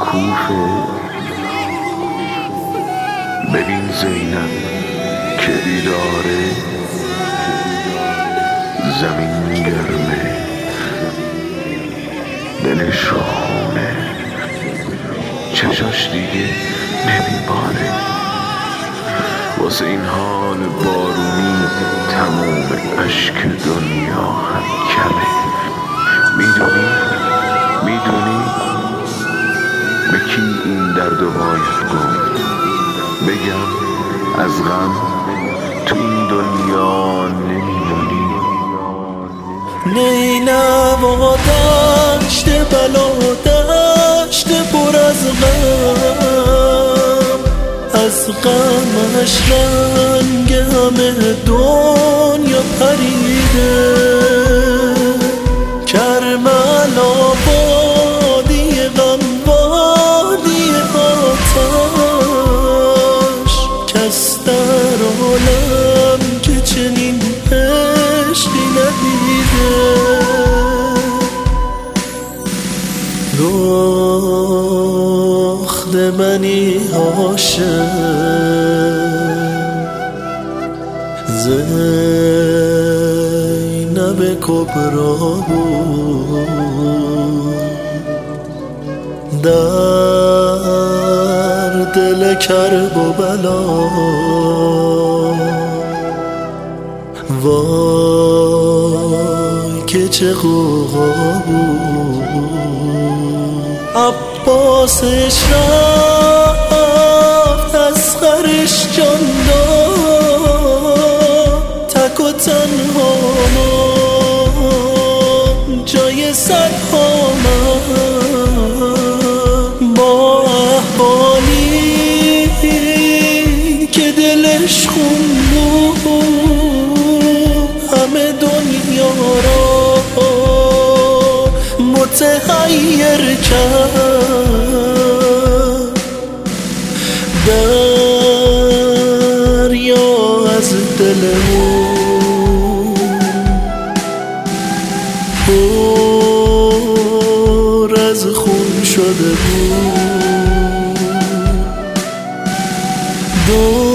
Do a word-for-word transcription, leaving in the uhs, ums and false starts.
کوفه. ببین زینب که بیداره، زمین گرمه دلش خونه، چشاش دیگه نمیباره. واسه این حال بارونی تموم اشک دنیا هم کمه. میدونی میدونی به کی این درد و باید گفت؟ بگم از غم تو این دنیا نمیمونی. نینوا دشت بلا دشت پر از غم، از غمش رنگ همه دنیا پریده. کربلا وادی غم وادی آتش، کس در عالم که چنین عشقی ندیده. دخت منی عاشق، زینب کبرا بود، در دل کرب و بلا. وای که چه غوغا بود. عباسش رفت اصغرش جان داد، تک و تنها ماند جای صدها من، با احوالی که دلش خون بود، همه دنیا را متحیر کرد. دریا از دل اون پر از خون شده بود.